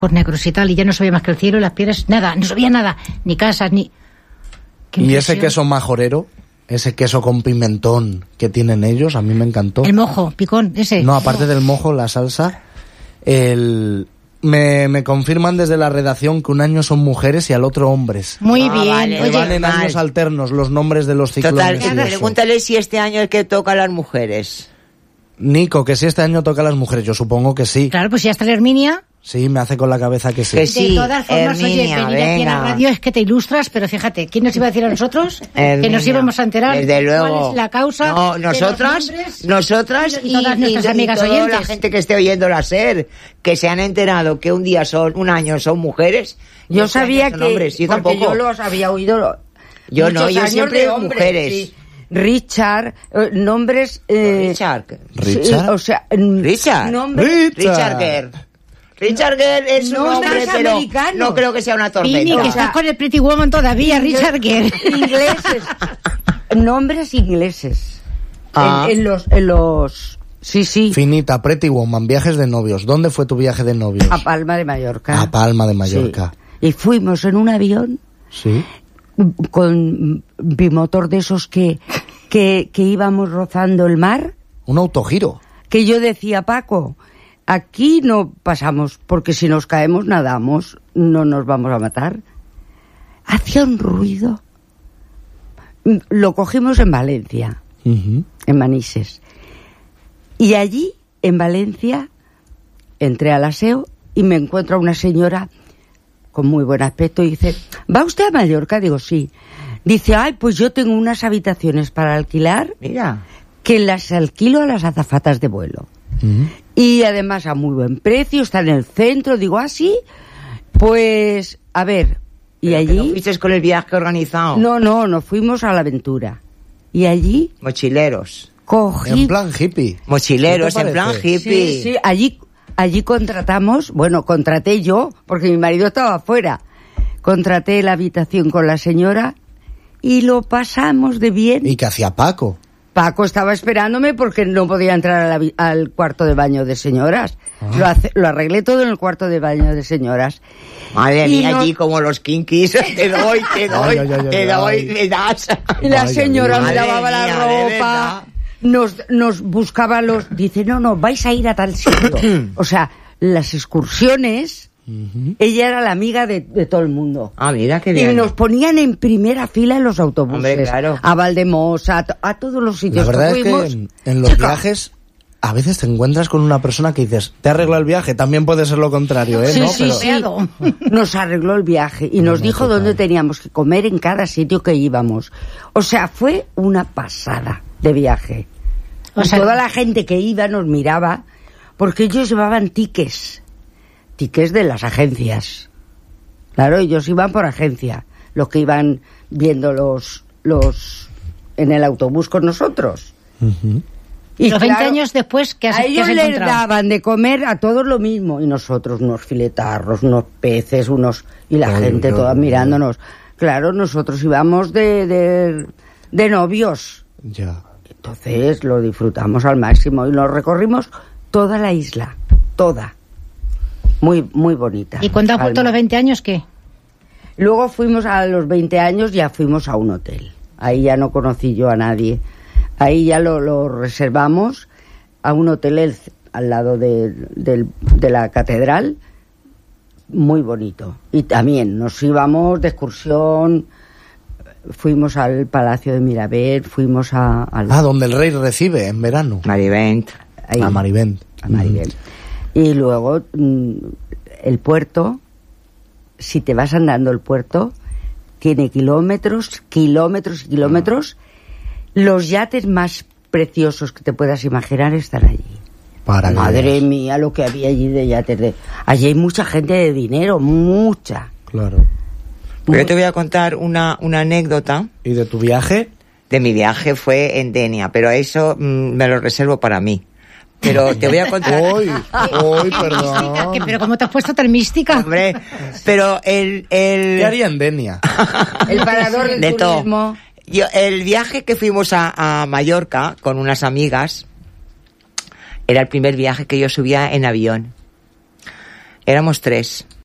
Pues negros y tal, y ya no se veía más que el cielo y las piedras, nada, no se veía nada, ni casas, ni... Y ese queso majorero, ese queso con pimentón que tienen ellos, a mí me encantó. El mojo, picón, ese. No, aparte del mojo, la salsa, me confirman desde la redacción que un año son mujeres y al otro hombres. Muy bien. Vale. Oye, Van en años alternos los nombres de los ciclones. Total, y eso. pregúntale si este año el que toca a las mujeres. Nico, que si este año toca a las mujeres, yo supongo que sí. claro, pues ya está la Herminia. Sí, me hace con la cabeza que sí. Que sí. De todas formas, Herminia, oye, venir aquí a la venga. radio es que te ilustras, pero fíjate, ¿quién nos iba a decir a nosotros que Herminia, nos íbamos a enterar desde luego. cuál es la causa? No, de los nosotras nombres y todas nuestras amigas toda oyentes. la gente que esté oyendo la SER, que se han enterado que un año son mujeres. y Yo este año sabía son que, hombres. Yo porque tampoco. yo los había oído. Yo no, muchos yo años siempre de de hombres, mujeres. sí. Richard, nombres. Richard. ¿Richard? Sí, o sea, Richard. nombres. Richard Gere. Richard Gere es un Nombres nombre, pero americanos. no creo que sea una Pini, tormenta. que estás con el Pretty Woman todavía, Richard Gere. Ingleses. Nombres ingleses. Ah. En los. Sí, sí. Finita, Pretty Woman, viajes de novios. ¿Dónde fue tu viaje de novios? A Palma de Mallorca. A Palma de Mallorca. Sí. Y fuimos en un avión Sí. con bimotor de esos que íbamos rozando el mar. Un autogiro. Que yo decía, Paco, aquí no pasamos, porque si nos caemos nadamos, no nos vamos a matar. Hacía un ruido. Lo cogimos en Valencia, Ujú. en Manises. Y allí, en Valencia, entré al aseo y me encuentro a una señora con muy buen aspecto y dice, ¿va usted a Mallorca? Digo, sí. Dice, ay, pues yo tengo unas habitaciones para alquilar Mira. que las alquilo a las azafatas de vuelo. Ujú. Y además a muy buen precio, está en el centro. Digo, ¿ah, sí? Pues, a ver, y Pero que no allí... fuiste con el viaje organizado. No, fuimos a la aventura. Y allí Mochileros. cogí... En plan hippie. Mochileros, ¿Qué te en plan parece? hippie. Sí, allí contratamos, bueno, contraté yo, porque mi marido estaba afuera. Contraté la habitación con la señora y lo pasamos de bien. ¿Y qué hacía Paco? Paco estaba esperándome porque no podía entrar al cuarto de baño de señoras. Lo arreglé todo en el cuarto de baño de señoras. Madre Y mía, no- allí como los kinkis. Te doy, Ay, ay, ay, te doy, ay. me das. Y la Vaya, señora me madre lavaba la mía, de ropa, verdad. nos buscaba los... Dice, no, vais a ir a tal sitio. O sea, las excursiones, ella era la amiga de todo el mundo. Ah, mira qué Y bien. nos ponían en primera fila en los autobuses. Hombre, claro. A Valdemosa, a todos los La sitios verdad que es que fuimos. en los Chica, viajes a veces te encuentras con una persona que dices, ¿te arregla el viaje? También puede ser lo contrario, ¿eh? Sí, ¿no? sí, Pero- sí. Nos arregló el viaje y nos No, dijo total. dónde teníamos que comer en cada sitio que íbamos. O sea, fue una pasada de viaje. O Y sea, toda la gente que iba nos miraba porque ellos llevaban tickets de las agencias. Claro, ellos iban por agencia, los que iban viendo los en el autobús con nosotros. Ujú. Y los 20 claro, años después, ¿qué has, a qué ellos has les encontrado? daban de comer a todos lo mismo y nosotros unos filetarros, unos peces, y la Ay, gente ay, toda ay. mirándonos. Claro, nosotros íbamos de novios. Ya. Entonces lo disfrutamos al máximo y nos recorrimos toda la isla, toda. Muy, muy bonita. ¿Y cuando has vuelto a los 20 años, qué? Luego fuimos a los 20 años, ya fuimos a un hotel. Ahí ya no conocí yo a nadie. Ahí ya lo reservamos a un hotel al lado de la catedral, muy bonito. Y también nos íbamos de excursión, fuimos al Palacio de Mirabel, fuimos al... Donde el rey recibe en verano. Marivent. ahí, A Marivent. a Maribel. Y luego el puerto, si te vas andando el puerto, tiene kilómetros, kilómetros y kilómetros. Los yates más preciosos que te puedas imaginar están allí. Para que Madre veas. mía, lo que había allí de yates. Allí hay mucha gente de dinero, mucha. Claro. Pero yo te voy a contar una anécdota. ¿Y de tu viaje? De mi viaje fue en Denia, pero eso me lo reservo para mí. Pero te voy a contar... Hoy, Mística, perdón. pero ¿cómo te has puesto tan mística? Hombre, pero ¿Qué haría en Denia? El parador del de todo. turismo. El viaje que fuimos a Mallorca con unas amigas era el primer viaje que yo subía en avión. Éramos 3.